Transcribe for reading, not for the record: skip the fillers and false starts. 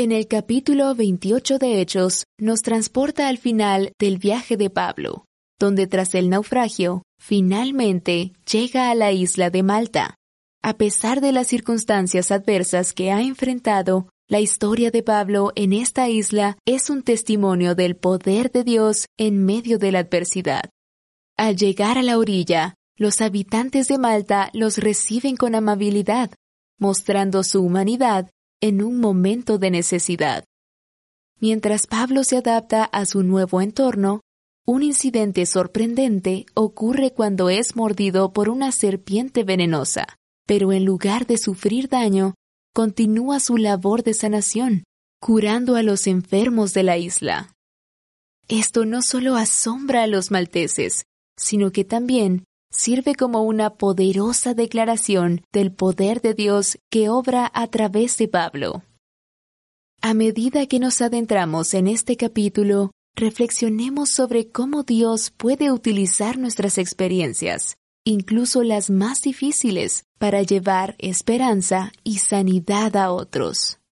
En el capítulo 28 de Hechos, nos transporta al final del viaje de Pablo, donde tras el naufragio, finalmente llega a la isla de Malta. A pesar de las circunstancias adversas que ha enfrentado, la historia de Pablo en esta isla es un testimonio del poder de Dios en medio de la adversidad. Al llegar a la orilla, los habitantes de Malta los reciben con amabilidad, mostrando su humanidad en un momento de necesidad. Mientras Pablo se adapta a su nuevo entorno, un incidente sorprendente ocurre cuando es mordido por una serpiente venenosa, pero en lugar de sufrir daño, continúa su labor de sanación, curando a los enfermos de la isla. Esto no solo asombra a los malteses, sino que también sirve como una poderosa declaración del poder de Dios que obra a través de Pablo. A medida que nos adentramos en este capítulo, reflexionemos sobre cómo Dios puede utilizar nuestras experiencias, incluso las más difíciles, para llevar esperanza y sanidad a otros.